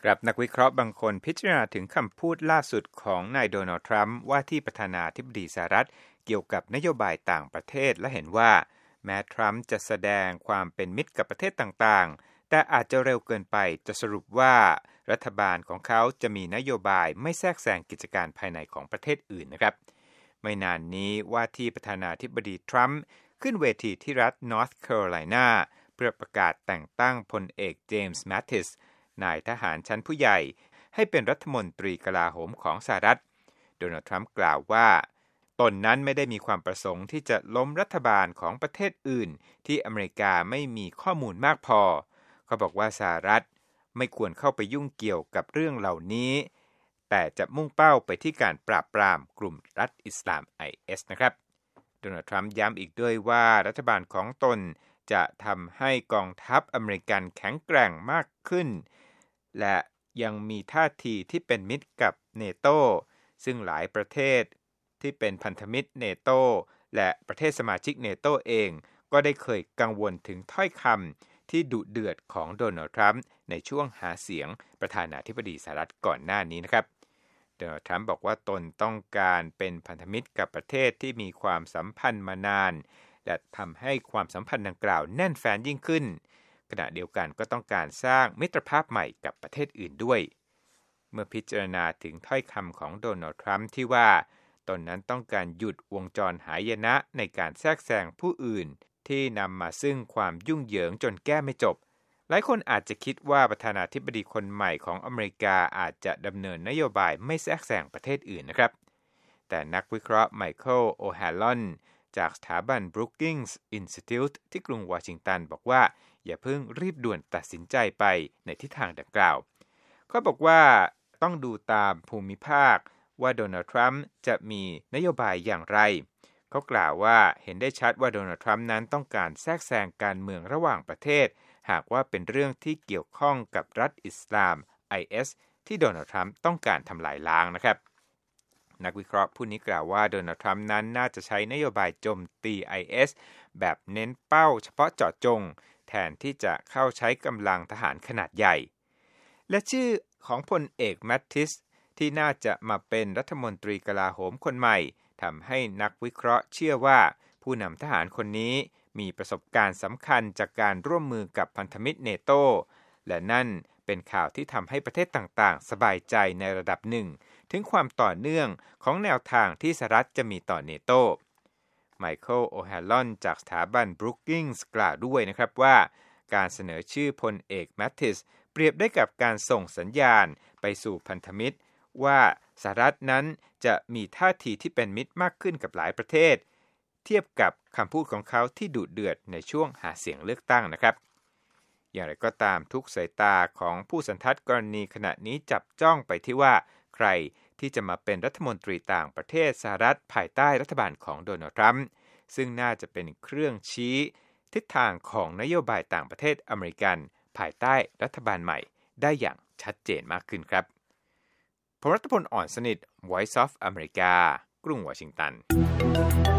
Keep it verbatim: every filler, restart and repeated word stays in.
ครับนักวิเคราะห์บางคนพิจารณาถึงคำพูดล่าสุดของนายโดนัลด์ทรัมป์ว่าที่ประธานาธิบดีสหรัฐเกี่ยวกับนโยบายต่างประเทศและเห็นว่าแม้ทรัมป์จะแสดงความเป็นมิตรกับประเทศต่างๆแต่อาจจะเร็วเกินไปจะสรุปว่ารัฐบาลของเขาจะมีนโยบายไม่แทรกแซงกิจการภายในของประเทศอื่นนะครับไม่นานนี้ว่าที่ประธานาธิบดีทรัมป์ขึ้นเวทีที่รัฐนอร์ทแคโรไลนาเพื่อประกาศแต่งตั้งพลเอกเจมส์แมทติสนายทหารชั้นผู้ใหญ่ให้เป็นรัฐมนตรีกลาโหมของสหรัฐโดนัลด์ทรัมป์กล่าวว่าตนนั้นไม่ได้มีความประสงค์ที่จะล้มรัฐบาลของประเทศอื่นที่อเมริกาไม่มีข้อมูลมากพอเขาบอกว่าสหรัฐไม่ควรเข้าไปยุ่งเกี่ยวกับเรื่องเหล่านี้แต่จะมุ่งเป้าไปที่การปราบปรามกลุ่มรัฐอิสลาม ไอ เอส นะครับโดนัลด์ทรัมป์ย้ำอีกด้วยว่ารัฐบาลของตนจะทำให้กองทัพอเมริกันแข็งแกร่งมากขึ้นและยังมีท่าทีที่เป็นมิตรกับเนโตซึ่งหลายประเทศที่เป็นพันธมิตรเนโตและประเทศสมาชิกเนโตเองก็ได้เคยกังวลถึงถ้อยคำที่ดุเดือดของโดนัลด์ทรัมป์ในช่วงหาเสียงประธานาธิบดีสหรัฐก่อนหน้านี้นะครับโดนัลด์ทรัมป์บอกว่าตนต้องการเป็นพันธมิตรกับประเทศที่มีความสัมพันธ์มานานและทำให้ความสัมพันธ์ดังกล่าวแน่นแฟ้นยิ่งขึ้นขณะเดียวกันก็ต้องการสร้างมิตรภาพใหม่กับประเทศอื่นด้วยเมื่อพิจารณาถึงถ้อยคำของโดนัลด์ทรัมป์ที่ว่าตนนั้นต้องการหยุดวงจรหายนะในการแทรกแซงผู้อื่นที่นำมาซึ่งความยุ่งเหยิงจนแก้ไม่จบหลายคนอาจจะคิดว่าประธานาธิบดีคนใหม่ของอเมริกาอาจจะดำเนินนโยบายไม่แทรกแซงประเทศอื่นนะครับแต่นักวิเคราะห์ไมเคิลโอแฮลลอนจากสถาบัน Brookings Institute ที่กรุงวอชิงตันบอกว่าอย่าเพิ่งรีบด่วนตัดสินใจไปในทิศทางดังกล่าวเขาบอกว่าต้องดูตามภูมิภาคว่าโดนัลด์ทรัมป์จะมีนโยบายอย่างไรเขากล่าวว่าเห็นได้ชัดว่าโดนัลด์ทรัมป์นั้นต้องการแทรกแซงการเมืองระหว่างประเทศหากว่าเป็นเรื่องที่เกี่ยวข้องกับรัฐอิสลาม ไอ เอส ที่โดนัลด์ทรัมป์ต้องการทำลายล้างนะครับนักวิเคราะห์ผู้นี้กล่าวว่าโดนัลด์ทรัมป์นั้นน่าจะใช้นโยบายโจมตี ไอ เอส แบบเน้นเป้าเฉพาะเจาะจงแทนที่จะเข้าใช้กำลังทหารขนาดใหญ่และชื่อของพลเอกแมทติสที่น่าจะมาเป็นรัฐมนตรีกลาโหมคนใหม่ทำให้นักวิเคราะห์เชื่อว่าผู้นำทหารคนนี้มีประสบการณ์สำคัญจากการร่วมมือกับพันธมิตรเนโตและนั่นเป็นข่าวที่ทำให้ประเทศต่างๆสบายใจในระดับหนึ่งถึงความต่อเนื่องของแนวทางที่สหรัฐจะมีต่อเนโตไมเคิลโอแฮลลอนจากสถาบัน Brookings กล่าวด้วยนะครับว่าการเสนอชื่อพลเอกแมทติสเปรียบได้กับการส่งสัญญาณไปสู่พันธมิตรว่าสหรัฐนั้นจะมีท่าทีที่เป็นมิตรมากขึ้นกับหลายประเทศเทียบกับคำพูดของเขาที่ดุเดือดในช่วงหาเสียงเลือกตั้งนะครับอย่างไรก็ตามทุกสายตาของผู้สันทัดกรณีขณะนี้จับจ้องไปที่ว่าใครที่จะมาเป็นรัฐมนตรีต่างประเทศสหรัฐภายใต้รัฐบาลของโดนัลด์ทรัมป์ซึ่งน่าจะเป็นเครื่องชี้ทิศทางของนโยบายต่างประเทศอเมริกันภายใต้รัฐบาลใหม่ได้อย่างชัดเจนมากขึ้นครับผมรัตพล อ่อนสนิท Voice of America กรุงวอชิงตัน